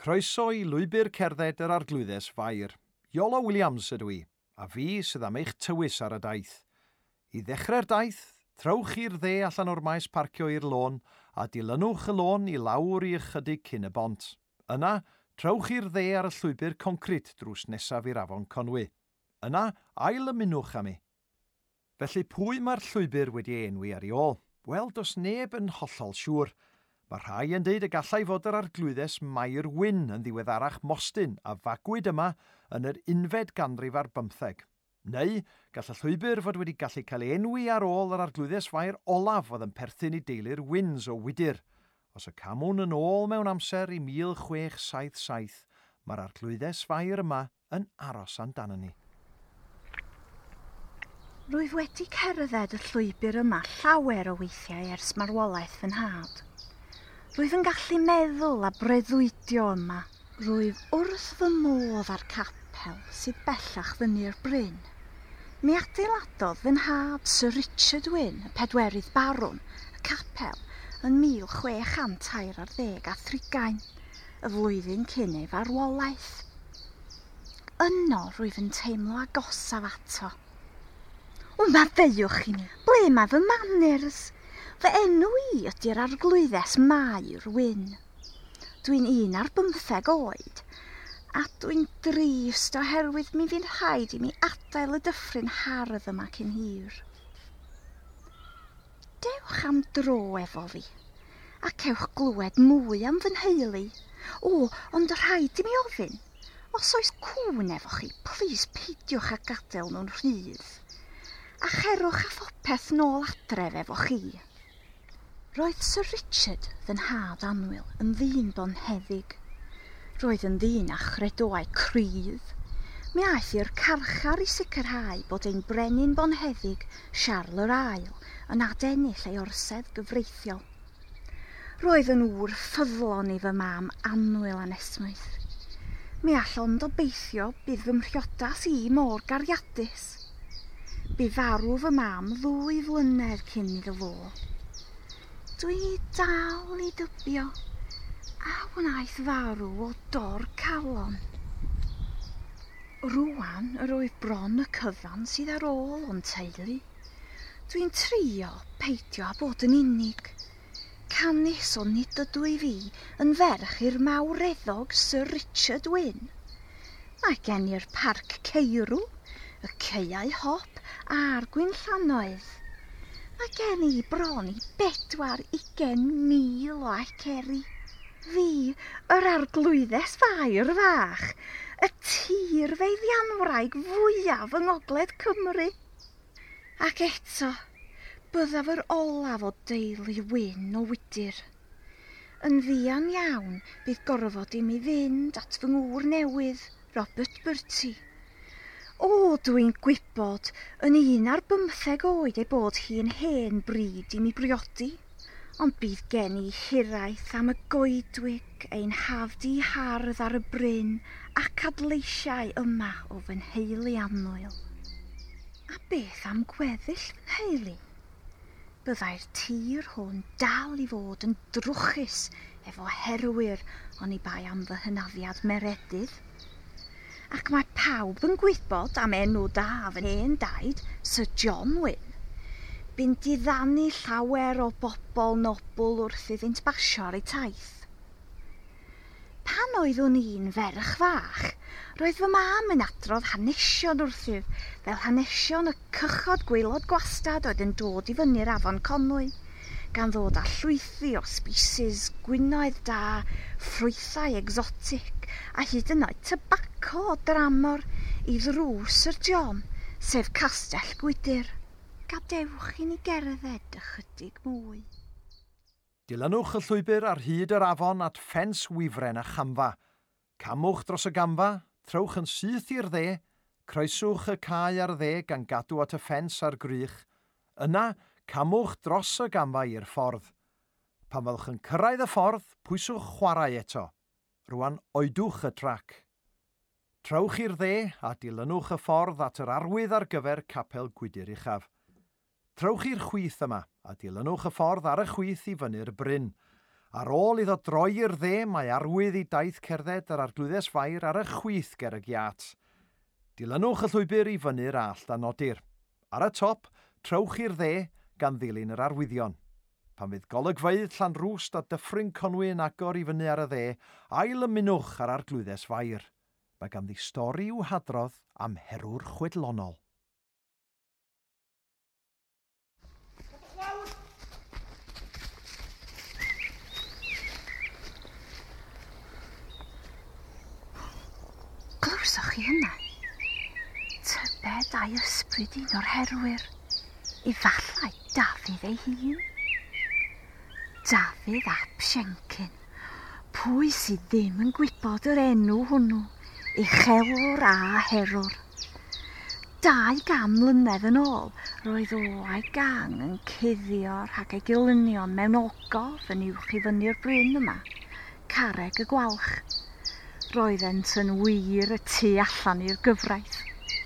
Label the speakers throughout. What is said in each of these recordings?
Speaker 1: Croeso i lwybr cerdded yr arglwyddes fair. Iolo Williams ydw i, a fi sydd am eich tywys ar y daith. I ddechrau'r daith, trowch i'r dde allan o'r maes parcio i'r lôn a dilynwch y lôn i lawr i ychydig cyn y bont. Yna, trowch i'r dde ar y llwybr concrit drws nesaf i'r afon Conwy. Yna, ail ymunwch am i. Felly pwy mae'r llwybr wedi enwi ar ei ôl? Wel, does neb yn hollol siŵr. Mae rhai yn deud y gallai fod yr arglwyddes Mair Wyn yn ddiweddarach Mostyn a fagwyd yma yn yr 11 ganrif ar 15. Neu gall y llwybr fod wedi gallu cael ei enwi ar ôl yr arglwyddes fair olaf oedd yn perthyn i deulu'r Wyns o Wydyr. Os y camwn yn ôl mewn amser i 1677, mae'r arglwyddes fair yma yn aros amdano ni.
Speaker 2: Rwyf wedi cerdded y llwybr yma llawer o weithiau ers marwolaeth fy nhad. Rwyf yn gallu meddwl a breuddwydio yma. Rwyf wrth fy modd ar capel sydd bellach fyny'r bryn. Mi adeiladodd fy nhad Sir Richard Wyn, y pedwerydd barwn, y capel yn 1630 y flwyddyn cyn ei farwolaeth. Yno rwyf yn teimlo agosaf ato. O, maddeuwch chi, ble mae fy manners? Fy enw i ydy'r arglwyddes Mair Wyn. Dwi'n 15 oed, a dwi'n drist oherwydd mi fydd rhaid i mi adael y dyffryn hardd yma cyn hir. Dewch am dro efo fi, ac ewch glywed mwy am fy nheulu. O, ond rhaid i mi ofyn, os oes cwn efo chi, plis peidiwch â gadael nhw'n rhydd, a cherwch a phopeth nôl adref efo chi. Roedd Sir Richard, fy nhad annwyl, yn ddyn bonheddig. Roedd yn ddyn â chredoau cryf. Mi aeth i'r carchar i sicrhau bod ein brenin bonheddig, Charles yr Ail, yn adennill ei orsedd gyfreithiol. Roedd yn ŵr ffyddlon i fy mam annwyl anesmwyth. Mi allon obeithio bydd fy mhriodas i mor gariadus. Bu farw fy mam 2 flynedd cyn iddo fo. Dwi dal i dybio, a wnaeth farw o dor calon. Rwan yr oedd bron y cyfan sydd ar ôl o'n teulu. Dwi'n trio peidio â bod yn unig. Canis o nid ydw i fi yn ferch i'r mawreddog Sir Richard Wyn. Mae gen i'r parc Ceirw, y Caeau Hop a'r Gwynllanoedd. Mae gen i bron i 24,000 o aceri. Fi, yr arglwyddes fair fach, y tir feiddianwraig fwyaf yng Ngogledd Cymru. Ac eto, byddaf yr olaf o deulu Wyn o Wydyr. Yn fuan iawn bydd gorfod i mi fynd at fy ngŵr newydd, Robert Bertie. O, dwi'n gwybod, yn 15 oed ei bod hi'n hen bryd i mi briodi, ond bydd gen i hiraeth am y goedwig ein hafdu hardd ar y bryn ac adleisiau yma o fy nheulu annwyl. A beth am gweddill fy nheulu? Byddai'r tir hwn dal i fod yn drwchus efo herwyr oni bai am fy hynafiad meredydd. Ac mae pawb yn gwybod am enw da fy hen daid, Sir John Wyn. Bu'n diddanu llawer o bobl nobl wrth iddynt basio ar eu taith. Pan oeddwn i'n ferch fach, roedd fy mam yn adrodd hanesion wrthyf, fel hanesion y cychod gwaelod gwastad oedd yn dod i fyny'r afon Conwy, gan ddod â llwythi o species gwynnoedd da, ffrwythau egsotic, a hyd yn oed tobaco o dramor i ddrws Sir John, sef Castell Gwydyr. Gadewch i ni gerdded ychydig mwy.
Speaker 1: Dilynwch y llwybr ar hyd yr afon at ffens wifren a chamfa. Camwch dros y gamfa, trowch yn syth i'r dde, croeswch y cae ar dde gan gadw at y ffens a'r grych. Yna, camwch dros y gamfa i'r ffordd. Pan fyddwch yn cyrraedd y ffordd, pwyswch chwarae eto. Rwan oedwch y trac. Trowch i'r dde a dilynwch y ffordd at yr arwydd ar gyfer capel Gwydyr Uchaf. Trowch i'r chwith yma a dilynwch y ffordd ar y chwith i fyny'r bryn. Ar ôl iddo droi i'r dde, mae arwydd i daith cerdded yr arglwyddes fair ar y chwith ger y giat. Dilynwch y llwybr i fyny'r allt a nodir. Ar y top, trowch i'r dde gan ddilyn yr arwyddion. Pan fydd golygfeydd Llanrwst a Dyffryn Conwy yn agor i fyny ar y dde, ail ymunwch ar arglwyddes fair. Mae ganddi stori i'w hadrodd am herwr chwedlonol.
Speaker 2: Glywsoch chi hynna? Tybed a'i ysbryd un o'r herwyr. Efallai Dafydd ei hun. Dafydd ap Siencyn. Pwy sydd ddim yn gwybod yr enw hwnnw? Uchelwr a herwr. 200 mlynedd yn ôl, roedd o a'i gang yn cuddio rhag ei gilynion mewn ogof yn uwch i fyny'r bryn yma, Carreg y Gwalch. Roeddent yn wir y tu allan i'r gyfraith.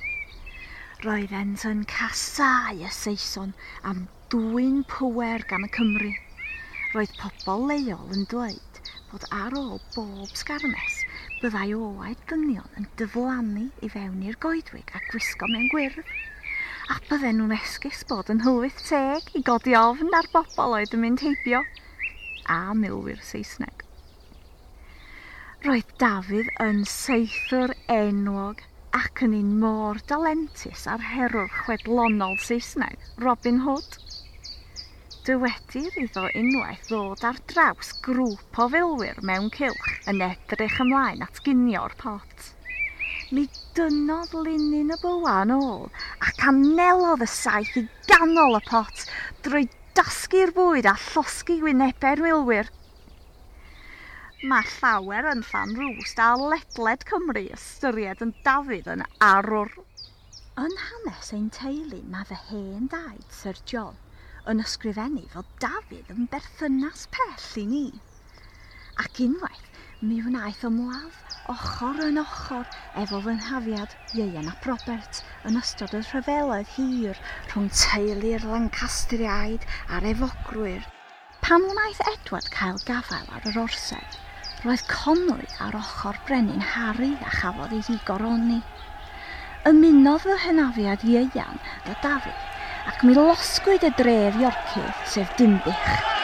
Speaker 2: Roeddent yn casau y Saeson am dwyn pŵer gan y Cymru. Roedd pobl leol yn dweud bod ar ôl bob sgarmes byddai oed dynion yn diflannu i fewn i'r goedwig a gwisgo mewn gwyrdd. A bydden nhw'n esgus bod yn hylwyth teg i godi ofn ar bobl oedd yn mynd heibio. A milwyr Saesneg. Roedd Dafydd yn saethwr enwog ac yn un mor dalentus ar herwr chwedlonol Saesneg, Robin Hood. Dywedir iddo unwaith ddod ar draws grŵp o filwyr mewn cylch yn edrych ymlaen at ginio'r pot. Mi dynodd linyn y bywa yn ôl ac anelodd y saeth i ganol y pot drwy dasgu'r bwyd a llosgu wynebau'r milwyr. Mae llawer yn Llanrwst a ledled Cymru ystyried yn Dafydd yn arwr. Yn hanes ein teulu mae fy hen daid, Sir John, yn ysgrifennu fod Dafydd yn berthynas pell i ni. Ac unwaith, mi wnaeth ymladd ochr yn ochr efo fy nghafiad Ieuan ap Robert yn ystod y rhyfeloedd hir rhwng teulu'r Lancastriaid a'r Efogrwyr. Pan wnaeth Edward cael gafael ar yr orsedd, roedd Conwy ar ochr brenin Harry a chafodd ei higoroni. Ymunodd fy hynafiad Ieuan a Dafydd ac mi losgwyd y dref Iorcydd, sef Dimbych.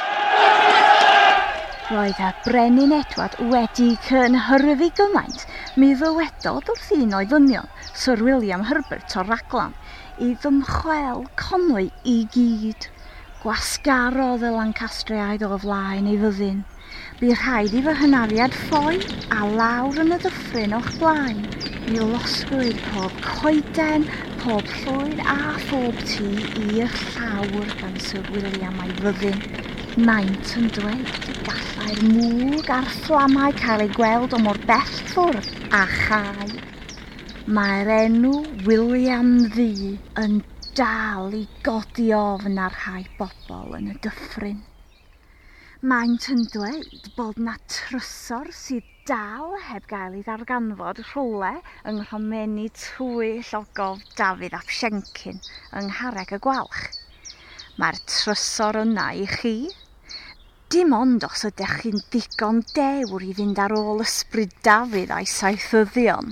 Speaker 2: Roedd y brenin Edward wedi cynhyrfu gymaint, mi ddywedodd wrth un o'i ddynion, Sir William Herbert o'r Raglan, i ddymchwel Conwy i gyd. Gwasgarodd y Lancastriaid o flaen ei fyddin. Bu rhaid i fy hynafiad ffoi a lawr yn y dyffryn o'ch blaen. Mi losgwyd pob coeden, pob llwyd a phob tŷ i'r llawr gan Sir William a'i fyddin. Maent yn dweud y gallai'r mwg a'r fflamau cael ei gweld o mor bell ffwrdd a chai. Mae'r enw William Ddu yn dal i godi ofn ar rhai bobl yn y dyffryn. Maent yn dweud bod na trysor sydd dal heb gael ei ddarganfod rhywle yng nghromeni tywyll o gof Dafydd ap Siencyn yng Ngharreg y Gwalch. Mae'r trysor yna i chi. Dim ond os ydych chi'n ddigon dewr i fynd ar ôl ysbryd Dafydd a'i saethyddion.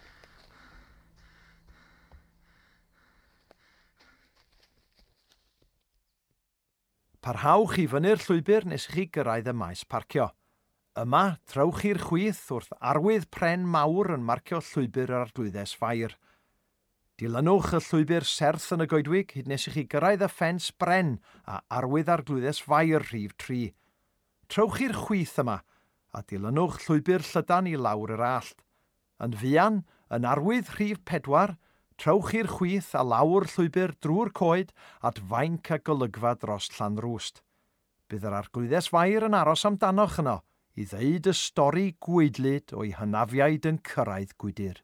Speaker 1: Parhawch i fyny'r llwybr nes i chi gyrraedd y maes parcio. Yma, trowch i'r chwith wrth arwydd pren mawr yn marcio llwybr yr arglwyddes ffair. Dilynwch y llwybr serth yn y goedwig hyd nes i chi gyrraedd y ffens bren a arwydd arglwyddes ffair rhif 3. Trowch i'r chwith yma a dilynwch llwybr llydan i lawr yr allt. Yn fuan, yn arwydd rhif 4, trowch i'r chwith a lawr llwybr drwy'r coed at fainc a golygfa dros Llanrwst. Bydd yr arglwyddes fair yn aros amdanoch yno i ddeud y stori gweidlyd o'i hynafiaid yn cyrraedd gwydyr.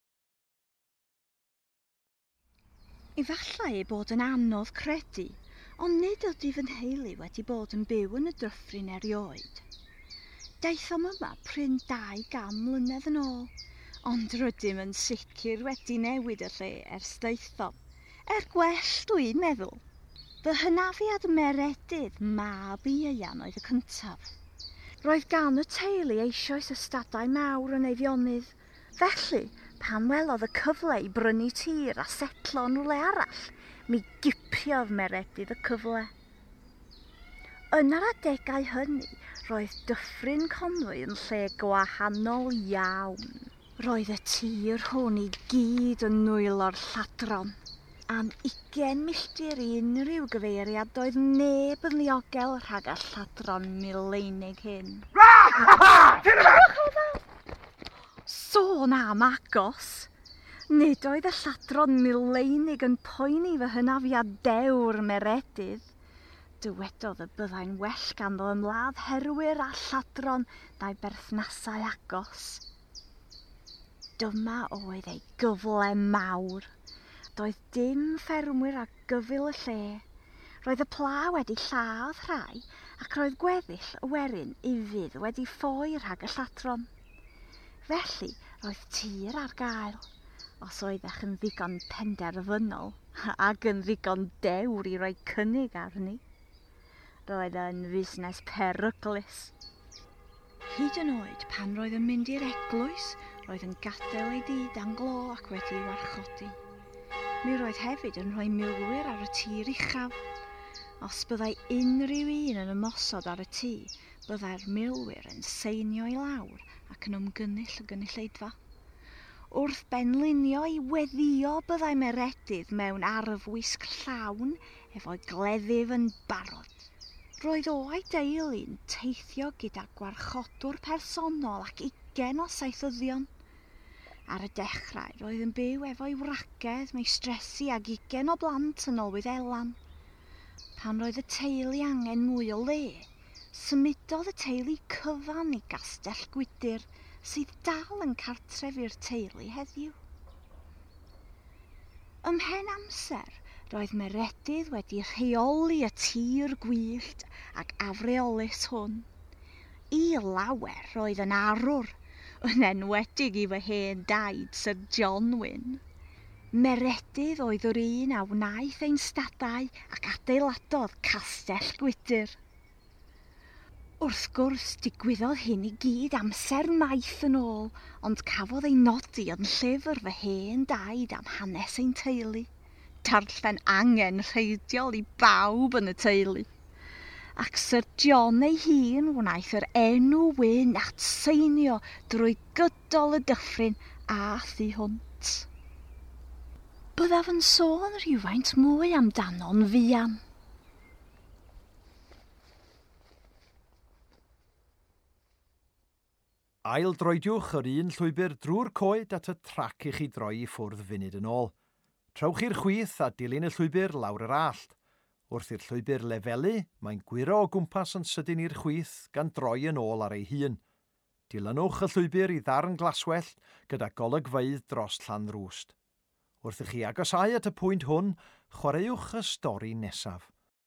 Speaker 2: Efallai ei bod yn anodd credu, ond nid ydy fy nheulu wedi bod yn byw yn y dyffryn erioed. Daethom yma pryn 200 mlynedd yn ôl, ond rydym yn sicr wedi newid y lle ers daethom, gwell dwi'n meddwl. Fy hynafiad Meredydd mab Ieuan oedd y cyntaf. Roedd gan y teulu eisoes ystadau mawr yn ei ddionydd. Felly, pan welodd y cyfle i brynu tir a setlo yn rhywle arall, mi gipiodd Meredydd y cyfle. Yn yr adegau hynny, roedd Dyffryn Conwy yn lle gwahanol iawn. Roedd y tir hwn i gyd yn nwylo'r lladron. Am 20 milltir i unrhyw gyfeiriad doedd neb yn ddiogel rhag y lladron mileinig hyn. Sôn am agos. Nid oedd y lladron mileinig yn poeni fy hynafiad dewr Meredydd. Dywedodd y byddai'n well ganddo ymladd herwyr a lladron na'i berthnasau agos. Dyma oedd ei gyfle mawr. Doedd dim ffermwyr ar gyfil y lle. Roedd y pla wedi lladd rhai ac roedd gweddill y werin ifydd wedi ffoi rhag y lladron. Felly roedd tir ar gael, os oeddech yn ddigon penderfynol ac yn ddigon dewr i roi cynnig arni. Roedd yn fusnes peryglus. Hyd yn oed pan roedd yn mynd i'r eglwys, roedd yn gadael ei dyd anglo ac wedi'i warchodi. Mi roedd hefyd yn rhoi milwyr ar y tir uchaf. Os byddai unrhyw un yn ymosod ar y tŷ, byddai'r milwyr yn seinio i lawr ac yn ymgynnull y gynulleidfa. Wrth benlinio i weddio byddai Meredydd mewn arfwisg llawn efo'i gleddyf yn barod. Roedd o'i deulu'n teithio gyda gwarchodwr personol ac 20 o saethyddion. Ar y dechrau, roedd yn byw efo'i wragedd, mei stresu ag 20 o blant yn ôl Wyddelan. Pan roedd y teulu angen mwy o le, symudodd y teulu cyfan i Gastell Gwydyr, sydd dal yn cartref i'r teulu heddiw. Ymhen amser, roedd Meredydd wedi rheoli y tir gwyllt ac afreolus hwn. I lawer roedd yn arwr, yn enwedig i fy hen daid Sir John Wyn. Meredydd oedd yr un a wnaeth ein stadau ac adeiladodd Castell Gwydyr. Wrth gwrs, digwyddodd hyn i gyd amser maith yn ôl, ond cafodd ei nodi yn llyfr fy hen daid am hanes ein teulu. Darllen angen rheidiol i bawb yn y teulu. Ac Sir John ei hun wnaeth yr enw Wyn atseinio drwy gydol y dyffryn a thu hwnt. Byddaf yn sôn rhywfaint mwy amdano'n fuan.
Speaker 1: Ail droediwch yr un llwybr drwy'r coed at y trac i chi droi i ffwrdd funud yn ôl. Trowch i'r chwith a dilyn y llwybr lawr yr allt. Wrth i'r llwybr lefelu, mae'n gwiro o gwmpas yn sydyn i'r chwith gan droi yn ôl ar ei hun. Dilynwch y llwybr i ddarn glaswell gyda golygfeydd dros Llanrwst. Wrth i chi agosau at y pwynt hwn, chwaraewch y stori nesaf.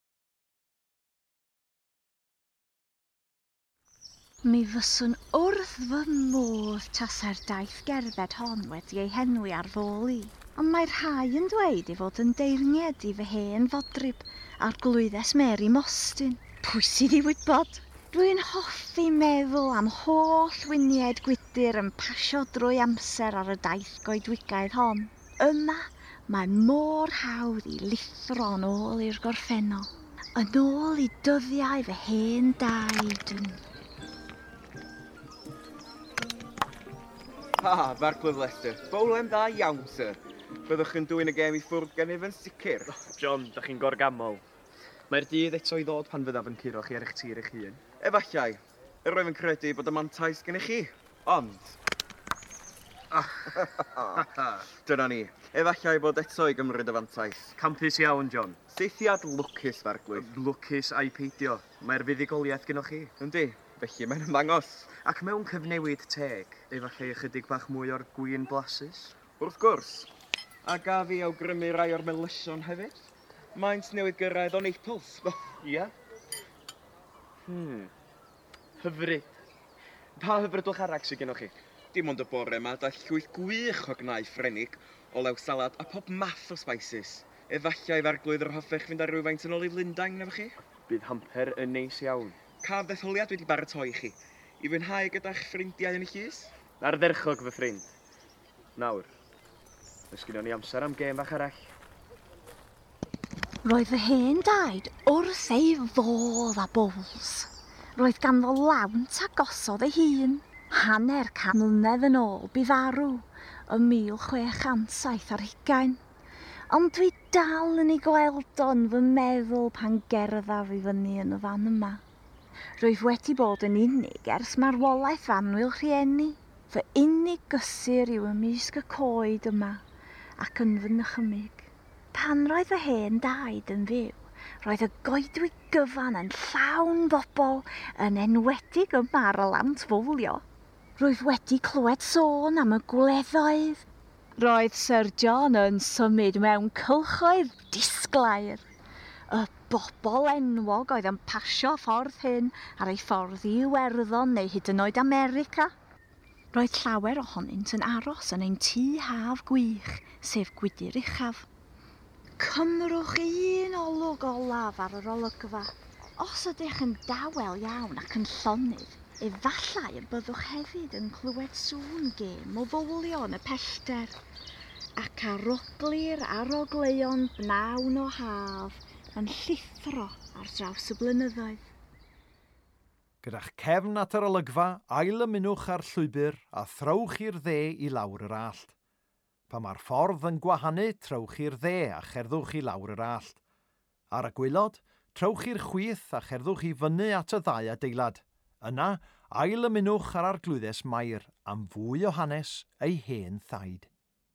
Speaker 2: Mi fyswn wrth fy modd tasa'r daith gerdded hon wedi ei henwi ar fôl i, ond mae rhai yn dweud ei fod yn deirniad i fy hen fodryb a'r glwyddes Mary Mostyn. Pwy sydd i wybod? Rwy'n hoffi meddwl am holl winiaid Gwydyr yn pasio drwy amser ar y daith goedwigaidd hon. Yma mae mor hawdd i lithro yn ôl i'r gorffennol, yn ôl i dyddiau fy hen daid yn...
Speaker 3: Farclwydd Lester. Bowlen dda iawn, sir. Byddwch yn dwy'n y gêm i ffwrdd gennyf yn sicr.
Speaker 4: John, da chi'n gorgamol.
Speaker 3: Mae'r dydd eto i ddod pan fyddaf yn curo chi ar eich tir eich hun. Efallai, rwyf yn credu bod y mantais gennych chi, ond... Dyna ni. Efallai bod eto i gymryd y fantais.
Speaker 4: Campus iawn, John.
Speaker 3: Seithiad lwcus, Farclwydd.
Speaker 4: Lwcus a'i peidio. Mae'r fuddugoliaeth gynnwch chi.
Speaker 3: Yndi, felly mae'n ymangos.
Speaker 4: Ac mewn cyfnewid teg, efallai ychydig bach mwy o'r gwyn blasus.
Speaker 3: Wrth gwrs. A gaf i awgrymu rai o'r melysion hefyd. Maent newydd gyrraedd o Naples.
Speaker 4: Ia? Hyfryd. Pa hyfrydwch arach sydd gennych chi?
Speaker 3: Dim ond y bore yma, da llwyth gwych o gnau ffrenig, olew salad a pob math o spices. Efallai Farglwydd yr hoffech fynd ar rywfaint yn ôl i Lundain efo chi?
Speaker 4: Bydd hamper yn neis iawn.
Speaker 3: Caf ddetholiad wedi baratoi chi. I fwynhau gyda'ch ffrindiau yn y llys?
Speaker 4: Na'r dderchog fy ffrind. Nawr, oes gyda ni amser am gêm fach arall.
Speaker 2: Roedd fy hen daid wrth ei fodd a bowls. Roedd ganddo lawnt a gosodd ei hun. Hanner can mlynedd yn ôl bu farw ym 1670. Ond dwi dal yn ei gweld o'n fy meddwl pan gerddaf i fyny yn y fan yma. Rwyf wedi bod yn unig ers marwolaeth fanwyl rhieni. Fy unig gysur yw ymysg y coed yma ac yn fy nychymyg. Pan roedd fy hen daid yn fyw, roedd y goedwig gyfan yn llawn bobl, yn enwedig yma ar y lawnt fowlio. Rwyf wedi clywed sôn am y gwleddoedd. Roedd Sir John yn symud mewn cylchoedd disglair. Y bobl enwog oedd yn pasio ffordd hyn ar ei ffordd i Iwerddon neu hyd yn oed America. Roedd llawer ohonynt yn aros yn ein tŷ haf gwych, sef Gwydyr Uchaf. Cymrwch un olwg olaf ar yr olygfa. Os ydych yn dawel iawn ac yn llonydd, efallai y byddwch hefyd yn clywed sŵn gêm o fowlio yn y pellter, ac aroglir arogleion bnawn o haf yn llithro ar draws y blynyddoedd.
Speaker 1: Gyda'ch cefn at yr olygfa, ail ymunwch ar llwybr a throwch i'r dde i lawr yr allt. Pa mae'r ffordd yn gwahanu, trowch i'r dde a cherddwch i lawr yr allt. Ar y gwylod, trowch i'r chwith a cherddwch i fyny at y ddau adeilad. Yna, ail ymunwch ar Arglwyddes Mair am fwy o hanes ei hen thaid.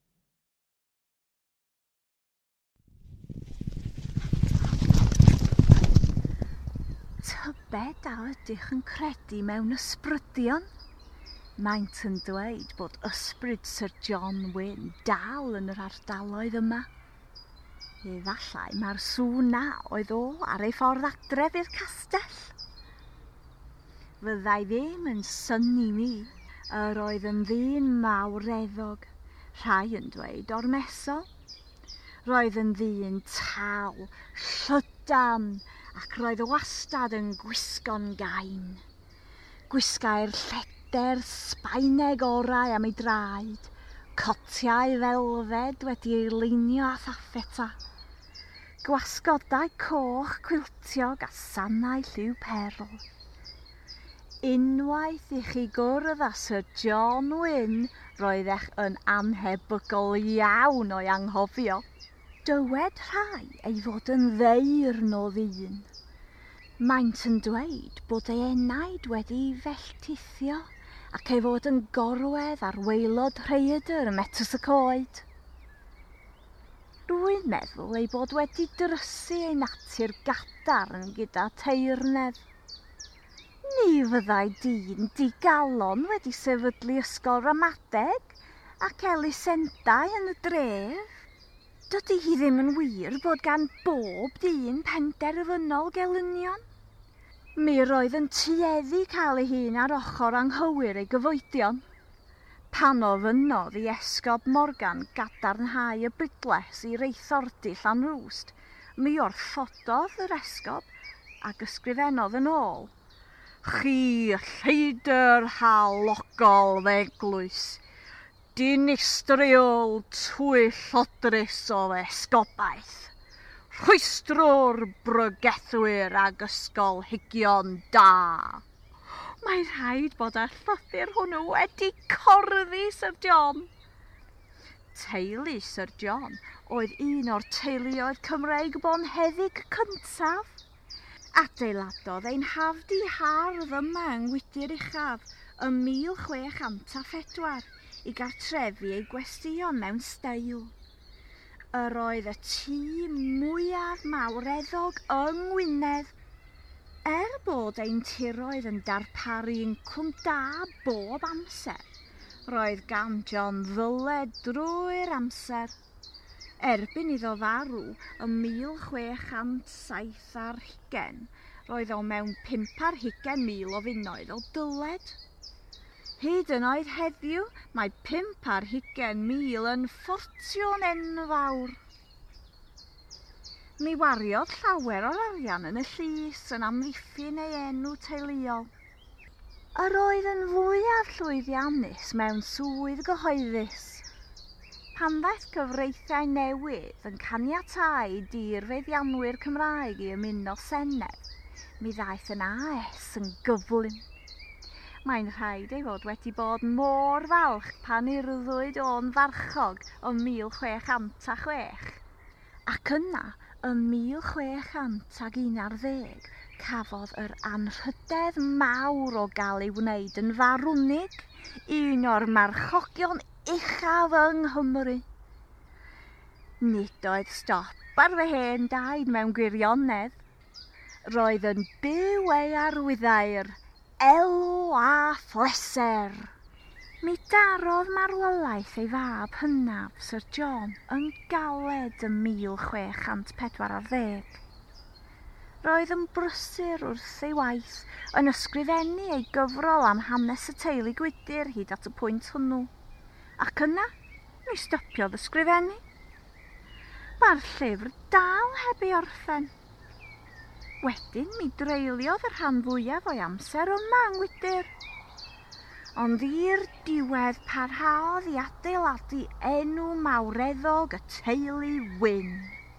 Speaker 2: Tybed a ydych yn credu mewn ysbrydion? Maent yn dweud bod ysbryd Sir John Wyn dal yn yr ardaloedd yma. Efallai mae'r sŵn na oedd o ar ei ffordd adref i'r castell. Fyddai ddim yn syni mi yr oedd yn ddyn mawreddog, rhai yn dweud ormesol. Roedd yn ddyn tal, llydan, ac roedd wastad yn gwisgo'n gain. Gwisgai'r lleder Sbaeneg orau am ei draed, cotiau felfed wedi'i leinio â thaffeta, gwasgodau coch cwiltiog a sannau lliw perl. Unwaith i chi gwrdd â Sir John Wyn, roeddech yn anhebygol iawn o'i anghofio. Dywed rhai ei fod yn ddeirn o ddyn. Maent yn dweud bod ei enaid wedi'i felltithio ac ei fod yn gorwedd ar waelod rhaeadr ym Metws y Coed. Rwy'n meddwl ei bod wedi drysu ei natur gadarn gyda teirnedd. Ni fyddai dyn digalon wedi sefydlu ysgol ramadeg ac elusendau yn y dref. Dydy hi ddim yn wir bod gan bob dyn penderfynol gelynion. Mi roedd yn tueddu cael ei hun ar ochr anghywir ei gyfoedion. Pan ofynnodd i Esgob Morgan gadarnhau y brydles i reithordy Llanrwst, mi wrthododd yr Esgob ac ysgrifennodd yn ôl. Chi lleidr halogol feglwys, dinistriol twyll odrys o esgobaeth, rhwystrwr brygethwyr ag ysgolhigion da. Mae rhaid bod y llythyr hwnnw wedi corddi Sir John. Teulu Sir John oedd un o'r teuluoedd Cymreig bonheddig cyntaf. Adeiladodd ein hafdu hardd yma yng Ngwydyr Uchaf ym 1604 i gartrefi ei gwesteion mewn steil. Yr oedd y tŷ mwyaf mawreddog yng Ngwynedd. Bod ein tiroedd yn darparu incwm da bob amser, roedd gan John ddyled drwy'r amser. Erbyn iddo farw ym 1670, roedd o mewn 520,000 o funnoedd o dyled. Hyd yn oed heddiw, mae 520,000 yn ffortiwn enfawr. Mi wariodd llawer o'r arian yn y llys yn amddiffyn ei enw teuluol. Yr oedd yn fwyaf llwyddiannus mewn swydd gyhoeddus. Pan ddaeth cyfreithiau newydd yn caniatáu dirfeiddianwyr Cymraeg i ymuno Senedd, mi ddaeth yn AS yn gyflym. Mae'n rhaid ei fod wedi bod mor falch pan urddwyd o'n farchog ym 1606. Ac yna, ym 1611, cafodd yr anrhydedd mawr o gael ei wneud yn farwnig, un o'r marchogion uchaf yng Nghymru. Nid oedd stop ar fy hen daid mewn gwirionedd. Roedd yn byw ei arwyddair, elw a phleser. Mi darodd marwolaeth ei fab hynaf, Sir John, yn galed ym 1640. Roedd yn brysur wrth ei waith yn ysgrifennu ei gyfrol am hanes y teulu Gwydyr hyd at y pwynt hwnnw. Ac yna, mi stopiodd ysgrifennu. Mae'r llyfr dal heb ei orffen. Wedyn mi dreuliodd y rhan fwyaf o'i amser yma yng Ngwydyr. Ond i'r diwedd parhaodd i adeiladu enw mawreddog y teulu Wyn.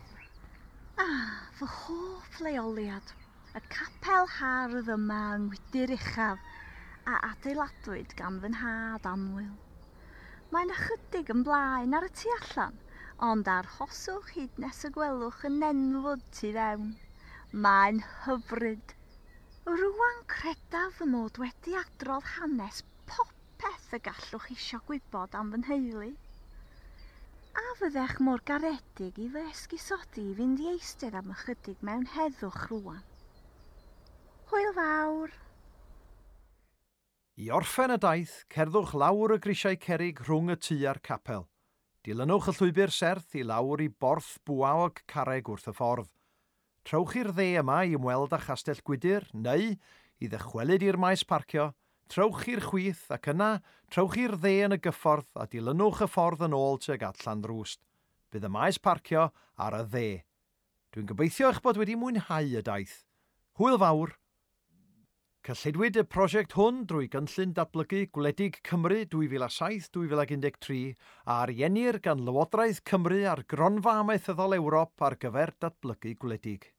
Speaker 2: Fy hoff leoliad, y capel hardd yma yng Ngwydyr uchaf a adeiladwyd gan fy nhad Anwyl. Mae'n ychydig yn blaen ar y tu allan, ond arhoswch hyd nes y gwelwch yn nenfwd tu fewn. Mae'n hyfryd. Rwan credaf fy mod wedi adrodd hanes popeth y gallwch isio gwybod am fy nheulu. A fyddech mor garedig i fy esgusodi i fynd i eistedd am ychydig mewn heddwch rwan. Hwyl fawr.
Speaker 1: I orffen y daith, cerddwch lawr y grisiau cerrig rhwng y tŷ a'r capel. Dilynwch y llwybr serth i lawr i borth bwawg carreg wrth y ffordd. Trowch i'r dde yma i ymweld â Chastell Gwydyr, neu i ddychwelyd i'r maes parcio, trowch i'r chwith ac yna trowch i'r dde yn y gyffordd a dilynwch y ffordd yn ôl tuag at Llandrwst. Bydd y maes parcio ar y dde. Dwi'n gobeithio eich bod wedi mwynhau y daith. Hwyl fawr! Cyllidwyd y prosiect hwn drwy gynllun datblygu Gwledig Cymru 2007-2013 a ariennir gan Lywodraeth Cymru a'r Gronfa Amaethyddol Ewrop ar gyfer datblygu gwledig.